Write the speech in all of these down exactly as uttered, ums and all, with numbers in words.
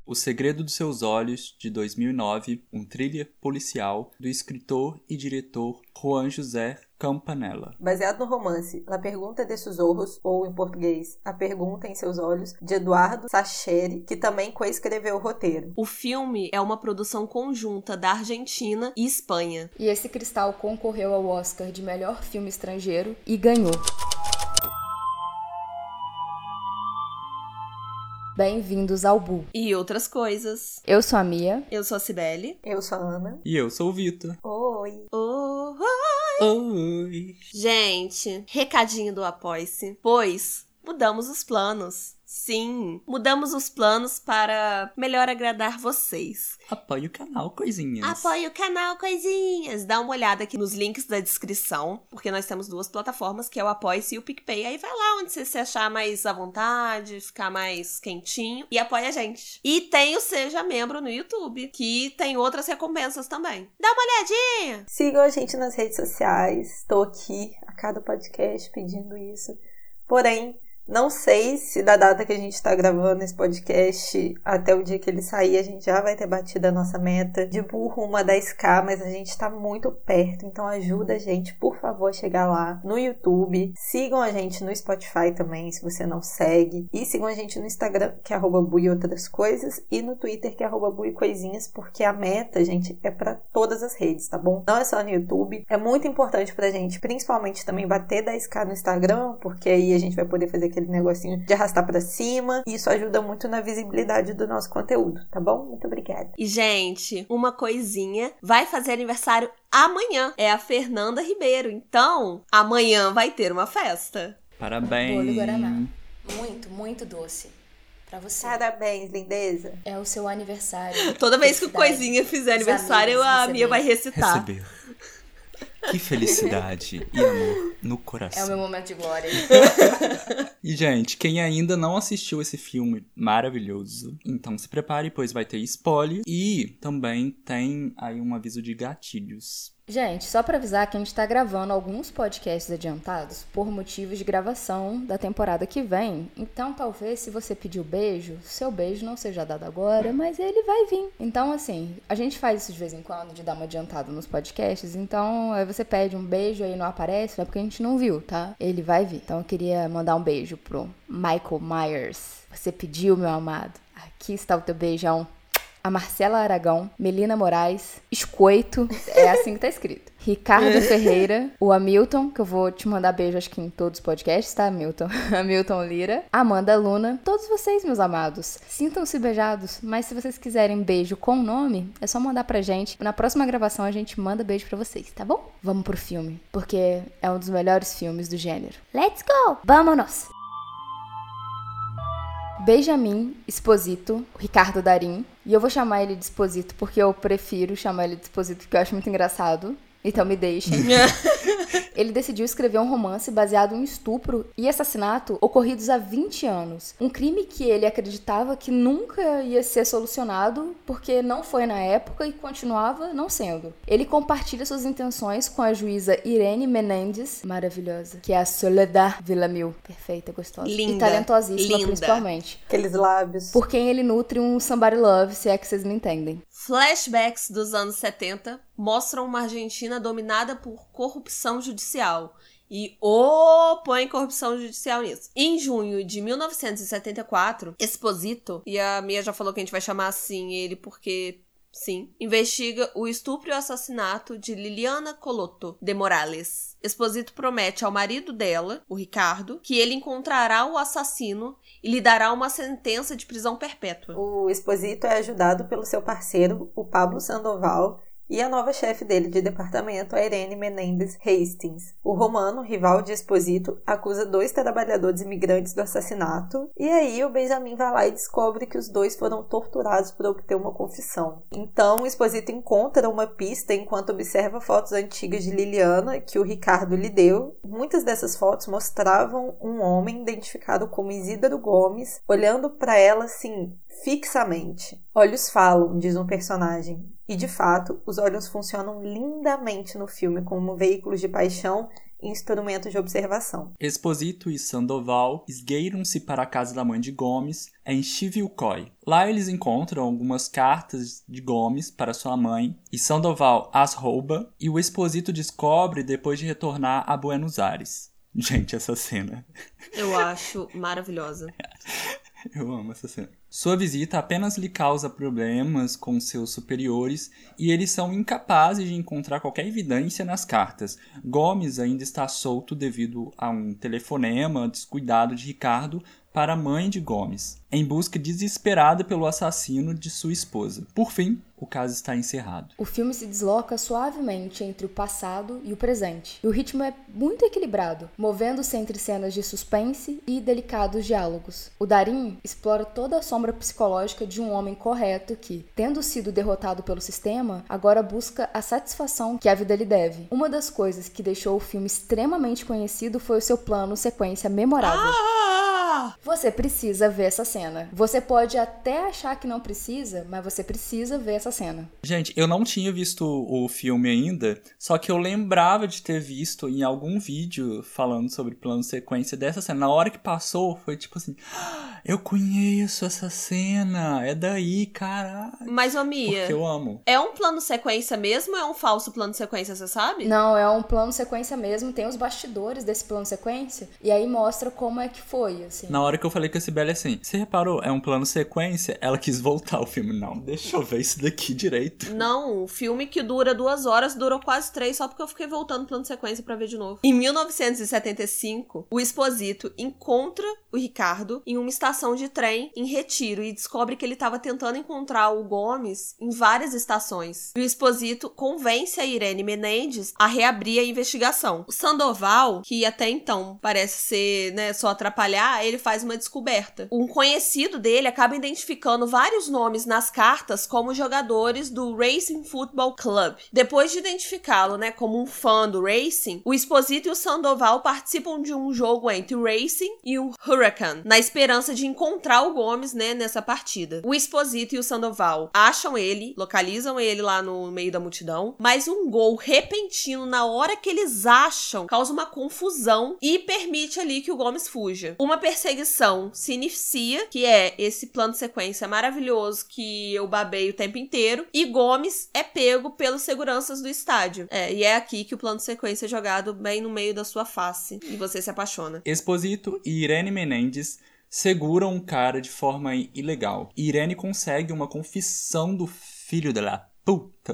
O Segredo dos Seus Olhos, de dois mil e nove, um thriller policial do escritor e diretor Juan José Campanella. Baseado no romance La Pergunta de Sus Ojos, ou em português, A Pergunta em Seus Olhos, de Eduardo Sacheri, que também coescreveu o roteiro. O filme é uma produção conjunta da Argentina e Espanha. E esse Cristal concorreu ao Oscar de melhor filme estrangeiro e ganhou. Bem-vindos ao Bu. E outras coisas. Eu sou a Mia. Eu sou a Cibele. Eu sou a Ana. E eu sou o Vitor. Oi. Oh, oi. Oi. Gente, recadinho do Apoie-se, pois mudamos os planos. Sim, mudamos os planos para melhor agradar vocês. Apoie o canal, coisinhas. Apoie o canal, coisinhas. Dá uma olhada aqui nos links da descrição, porque nós temos duas plataformas, que é o Apoie-se e o PicPay. Aí vai lá onde você se achar mais à vontade, ficar mais quentinho e apoia a gente. E tem o Seja Membro no YouTube, que tem outras recompensas também. Dá uma olhadinha! Sigam a gente nas redes sociais. Estou aqui a cada podcast pedindo isso. Porém, não sei se da data que a gente está gravando esse podcast até o dia que ele sair a gente já vai ter batido a nossa meta de burro uma dez k, mas a gente está muito perto, então ajuda a gente, por favor, a chegar lá no YouTube. Sigam a gente no Spotify também, se você não segue. E sigam a gente no Instagram, que é arroba bui outras coisas, e no Twitter, que é arroba bui coisinhas, porque a meta, gente, é para todas as redes, tá bom? Não é só no YouTube. É muito importante pra gente, principalmente também bater dez k no Instagram, porque aí a gente vai poder fazer aquele negocinho de arrastar pra cima, e isso ajuda muito na visibilidade do nosso conteúdo, tá bom? Muito obrigada. E, gente, uma coisinha, vai fazer aniversário amanhã, é a Fernanda Ribeiro, então amanhã vai ter uma festa. Parabéns. Bolo Guaraná. Muito, muito doce. Pra você. Parabéns, lindeza. É o seu aniversário. Toda vez que o Coisinha fizer aniversário, a Mia vai recitar. Receber. Que felicidade e amor no coração. É o meu momento de glória. E, gente, quem ainda não assistiu esse filme maravilhoso, então se prepare, pois vai ter spoiler. E também tem aí um aviso de gatilhos. Gente, só pra avisar que a gente tá gravando alguns podcasts adiantados por motivos de gravação da temporada que vem. Então, talvez, se você pediu beijo, seu beijo não seja dado agora, mas ele vai vir. Então, assim, a gente faz isso de vez em quando, de dar uma adiantada nos podcasts. Então, aí você pede um beijo e não aparece, é porque a gente não viu, tá? Ele vai vir. Então, eu queria mandar um beijo pro Michael Myers. Você pediu, meu amado. Aqui está o teu beijão. A Marcela Aragão, Melina Moraes, Escoito, é assim que tá escrito. Ricardo Ferreira, o Hamilton, que eu vou te mandar beijo acho que em todos os podcasts, tá, Hamilton? Hamilton Lira, Amanda Luna, todos vocês, meus amados, sintam-se beijados, mas se vocês quiserem beijo com nome, é só mandar pra gente. Na próxima gravação a gente manda beijo pra vocês, tá bom? Vamos pro filme, porque é um dos melhores filmes do gênero. Let's go! Vámonos! Benjamin Esposito, Ricardo Darín, e eu vou chamar ele de Esposito porque eu prefiro chamar ele de Esposito porque eu acho muito engraçado, então me deixem. Ele decidiu escrever um romance baseado em estupro e assassinato ocorridos há vinte anos. Um crime que ele acreditava que nunca ia ser solucionado porque não foi na época e continuava não sendo. Ele compartilha suas intenções com a juíza Irene Menendez, maravilhosa, que é a Soledad Villamil, perfeita, gostosa. Linda, e talentosíssima, linda. Principalmente. Aqueles lábios. Por quem ele nutre um somebody love, se é que vocês me entendem. Flashbacks dos anos setenta mostram uma Argentina dominada por corrupção judicial. E oh, põe corrupção judicial nisso. Em junho de mil novecentos e setenta e quatro, Esposito, e a Mia já falou que a gente vai chamar assim ele porque... Sim, investiga o estupro e o assassinato de Liliana Coloto de Morales. Esposito promete ao marido dela, o Ricardo, que ele encontrará o assassino e lhe dará uma sentença de prisão perpétua. O Esposito é ajudado pelo seu parceiro, o Pablo Sandoval, e a nova chefe dele de departamento, a Irene Menendez Hastings. O romano, rival de Esposito, acusa dois trabalhadores imigrantes do assassinato, e aí o Benjamin vai lá e descobre que os dois foram torturados por obter uma confissão. Então o Esposito encontra uma pista enquanto observa fotos antigas de Liliana que o Ricardo lhe deu. Muitas dessas fotos mostravam um homem identificado como Isidoro Gomes, olhando para ela assim, fixamente. Olhos falam, diz um personagem. E, de fato, os olhos funcionam lindamente no filme como veículos de paixão instrumento de observação. Exposito e Sandoval esgueiram-se para a casa da mãe de Gomes, em Chivilcoy. Lá eles encontram algumas cartas de Gomes para sua mãe, e Sandoval as rouba, e o Exposito descobre depois de retornar a Buenos Aires. Gente, essa cena. Eu acho maravilhosa. Eu amo essa cena. Sua visita apenas lhe causa problemas com seus superiores e eles são incapazes de encontrar qualquer evidência nas cartas. Gomes ainda está solto devido a um telefonema descuidado de Ricardo para a mãe de Gomes, em busca desesperada pelo assassino de sua esposa. Por fim, o caso está encerrado. O filme se desloca suavemente entre o passado e o presente. E o ritmo é muito equilibrado, movendo-se entre cenas de suspense e delicados diálogos. O Darín explora toda a sombra psicológica de um homem correto que, tendo sido derrotado pelo sistema, agora busca a satisfação que a vida lhe deve. Uma das coisas que deixou o filme extremamente conhecido foi o seu plano sequência memorável. Ah! Você precisa ver essa cena. Você pode até achar que não precisa, mas você precisa ver essa cena. Gente, eu não tinha visto o filme ainda, só que eu lembrava de ter visto em algum vídeo falando sobre plano sequência dessa cena. Na hora que passou, foi tipo assim, ah, eu conheço essa cena, é daí, caralho. Mas, ô Mia, porque eu amo. É um plano sequência mesmo ou é um falso plano sequência, você sabe? Não, é um plano sequência mesmo, tem os bastidores desse plano sequência, e aí mostra como é que foi, assim. Na hora que eu falei com a Sibeli assim, você reparou, é um plano sequência? Ela quis voltar ao filme. Não, deixa eu ver isso daqui direito. Não, o filme que dura duas horas durou quase três só porque eu fiquei voltando plano sequência pra ver de novo. Em mil novecentos e setenta e cinco, o Exposito encontra o Ricardo em uma estação de trem em Retiro e descobre que ele estava tentando encontrar o Gomes em várias estações. E o Exposito convence a Irene Menendez a reabrir a investigação. O Sandoval, que até então parece ser, né, só atrapalhar, ele faz uma descoberta. Um conhecido dele acaba identificando vários nomes nas cartas como jogadores do Racing Football Club. Depois de identificá-lo, né, como um fã do Racing, o Exposito e o Sandoval participam de um jogo entre o Racing e o Hurricane, na esperança de encontrar o Gomes, né, nessa partida. O Exposito e o Sandoval acham ele, localizam ele lá no meio da multidão, mas um gol repentino na hora que eles acham causa uma confusão e permite ali que o Gomes fuja. Uma perseguição se inicia, que é esse plano de sequência maravilhoso que eu babei o tempo inteiro, e Gomes é pego pelos seguranças do estádio. É, e é aqui que o plano de sequência é jogado bem no meio da sua face e você se apaixona. Exposito e Irene Menendez seguram um cara de forma ilegal. Irene consegue uma confissão do filho dela puta.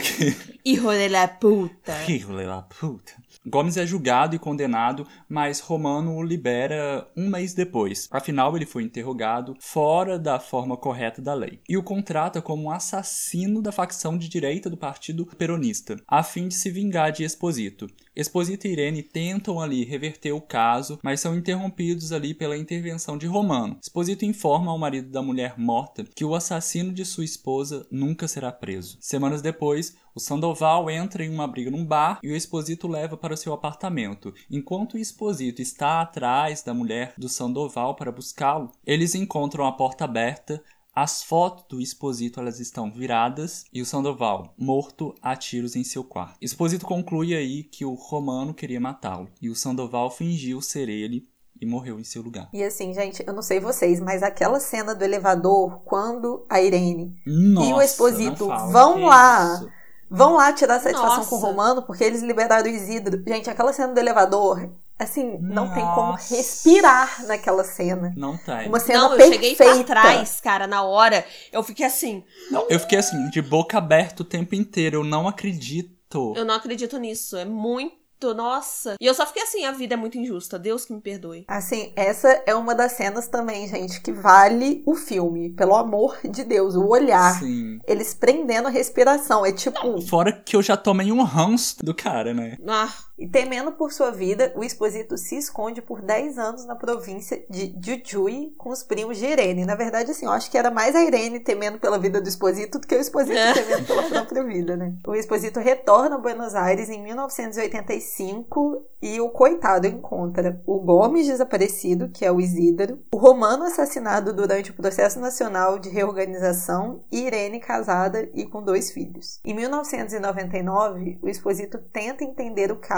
Hijo de la puta. Hijo de la puta. Gomes é julgado e condenado, mas Romano o libera um mês depois. Afinal, ele foi interrogado fora da forma correta da lei. E o contrata como um assassino da facção de direita do Partido Peronista, a fim de se vingar de Exposito. Exposito e Irene tentam ali reverter o caso, mas são interrompidos ali pela intervenção de Romano. Exposito informa ao marido da mulher morta que o assassino de sua esposa nunca será preso. Semanas depois, o Sandoval entra em uma briga num bar e o Exposito leva para seu apartamento. Enquanto o Exposito está atrás da mulher do Sandoval para buscá-lo, eles encontram a porta aberta. As fotos do Exposito elas estão viradas e o Sandoval morto a tiros em seu quarto. Exposito conclui aí que o Romano queria matá-lo e o Sandoval fingiu ser ele e morreu em seu lugar. E assim, gente, eu não sei vocês, mas aquela cena do elevador, quando a Irene Nossa, e o Exposito vão lá, isso. vão lá tirar satisfação Nossa. com o Romano, porque eles liberaram o Isidro. Gente, aquela cena do elevador, assim, não Nossa. tem como respirar naquela cena. Não tem. Uma cena Não, eu perfeita. cheguei pra trás, cara, na hora. Eu fiquei assim, Não, eu fiquei assim, de boca aberta o tempo inteiro. Eu não acredito. eu não acredito nisso. É muito, nossa. E eu só fiquei assim, a vida é muito injusta. Deus que me perdoe. Assim, essa é uma das cenas também, gente, que vale o filme. Pelo amor de Deus, o olhar. Sim. Eles prendendo a respiração. É tipo... Fora que eu já tomei um ranço do cara, né? Ah, E temendo por sua vida, o Exposito se esconde por dez anos na província de Jujuy com os primos de Irene. Na verdade, assim, eu acho que era mais a Irene temendo pela vida do Exposito do que o Exposito É. temendo pela própria vida, né? O Exposito retorna a Buenos Aires em mil novecentos e oitenta e cinco e o coitado encontra o Gomes desaparecido, que é o Isidro, o Romano assassinado durante o processo nacional de reorganização e Irene casada e com dois filhos. Em mil novecentos e noventa e nove, o Exposito tenta entender o caso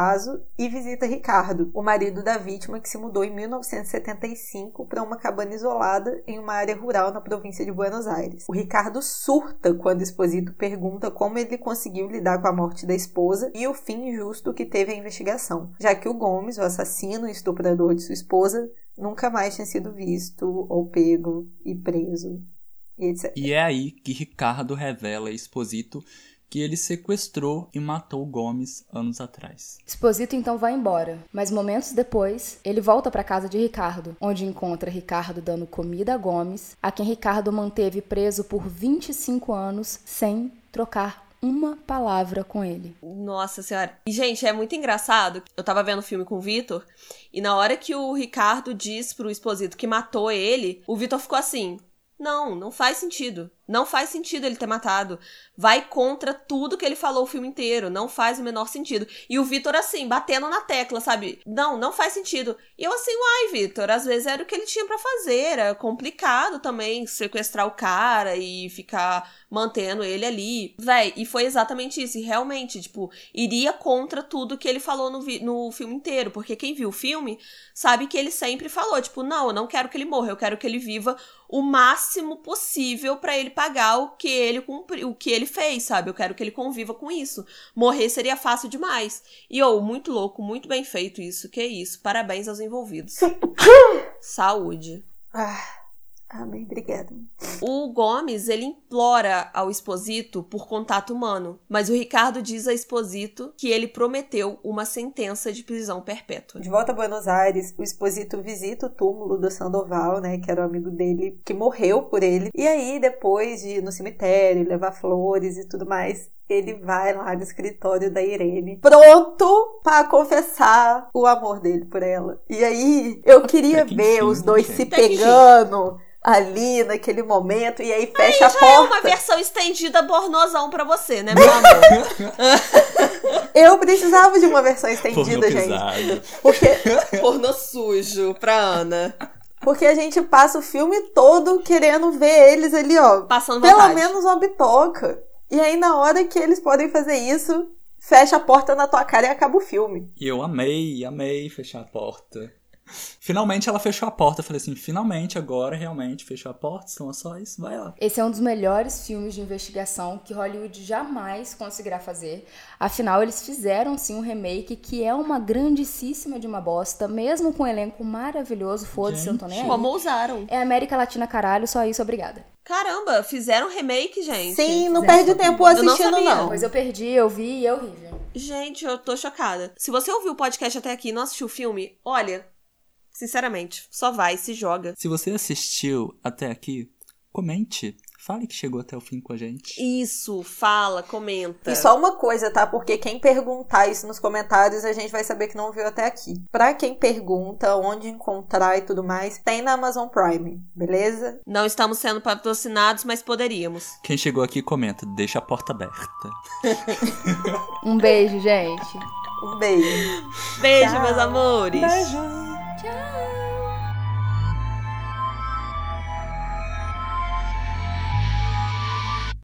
caso e visita Ricardo, o marido da vítima que se mudou em mil novecentos e setenta e cinco para uma cabana isolada em uma área rural na província de Buenos Aires. O Ricardo surta quando Esposito pergunta como ele conseguiu lidar com a morte da esposa e o fim injusto que teve a investigação, já que o Gomes, o assassino e estuprador de sua esposa, nunca mais tinha sido visto ou pego e preso, e etcétera. E é aí que Ricardo revela a Esposito que ele sequestrou e matou Gomes anos atrás. Esposito então vai embora, mas momentos depois, ele volta para casa de Ricardo, onde encontra Ricardo dando comida a Gomes, a quem Ricardo manteve preso por vinte e cinco anos sem trocar uma palavra com ele. Nossa senhora. E, gente, é muito engraçado. Eu tava vendo o filme com o Vitor, e na hora que o Ricardo diz pro Esposito que matou ele, o Vitor ficou assim: não, não faz sentido. Não faz sentido ele ter matado. Vai contra tudo que ele falou o filme inteiro. Não faz o menor sentido. E o Vitor, assim, batendo na tecla, sabe? Não, não faz sentido. E eu assim, uai, Vitor, às vezes era o que ele tinha pra fazer. Era complicado também sequestrar o cara e ficar mantendo ele ali. Véi, e foi exatamente isso. E realmente, tipo, iria contra tudo que ele falou no, vi- no filme inteiro. Porque quem viu o filme sabe que ele sempre falou, tipo, não, eu não quero que ele morra. Eu quero que ele viva o máximo possível pra ele pagar o que ele cumpri, o que ele fez, sabe? Eu quero que ele conviva com isso. Morrer seria fácil demais. E, oh, muito louco, muito bem feito isso. Que isso. Parabéns aos envolvidos. Saúde. Ah, amém, obrigada. O Gomes, ele implora ao Esposito por contato humano, mas o Ricardo diz a Esposito que ele prometeu uma sentença de prisão perpétua. De volta a Buenos Aires, o Esposito visita o túmulo do Sandoval, né, que era o amigo dele, que morreu por ele. E aí, depois de ir no cemitério, levar flores e tudo mais, ele vai lá no escritório da Irene, pronto pra confessar o amor dele por ela. E aí, eu queria que ver enfim, os dois gente. se pegando ali naquele momento, e aí fecha Aí já a porta. é uma versão estendida pornozão pra você, né, meu amor? Eu precisava de uma versão estendida, Pornô gente. pesado. Porque, Pornô sujo pra Ana. porque a gente passa o filme todo querendo ver eles ali, ó. Passando Pelo vontade. menos uma bitoca. E aí, na hora que eles podem fazer isso, fecha a porta na tua cara e acaba o filme. E eu amei, amei fechar a porta. Finalmente ela fechou a porta. Eu falei assim, finalmente agora realmente fechou a porta, são só isso, vai lá. Esse é um dos melhores filmes de investigação que Hollywood jamais conseguirá fazer. Afinal, eles fizeram sim um remake que é uma grandíssima de uma bosta, mesmo com um elenco maravilhoso, foda-se, eu tô nem aí. Como ousaram? É América Latina, caralho, só isso, obrigada. Caramba, fizeram remake, gente. Sim, não Fizeram. perde tempo Eu não assistindo, sabia. não. Pois eu perdi, eu vi e é horrível. Gente, eu tô chocada. Se você ouviu o podcast até aqui e não assistiu o filme, olha, sinceramente, só vai, se joga. Se você assistiu até aqui, comente. Fale que chegou até o fim com a gente. Isso, fala, comenta. E só uma coisa, tá? Porque quem perguntar isso nos comentários, a gente vai saber que não viu até aqui. Pra quem pergunta onde encontrar e tudo mais, tem na Amazon Prime, beleza? Não estamos sendo patrocinados, mas poderíamos. Quem chegou aqui, comenta. Deixa a porta aberta. Um beijo, gente. Um beijo. Beijo, Tchau. meus amores. Beijo. Tchau.